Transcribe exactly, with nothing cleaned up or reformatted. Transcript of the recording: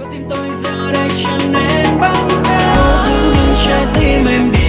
Tim tôi giờ đây chẳng nên bắn cao, giữ vững trái tim em đi.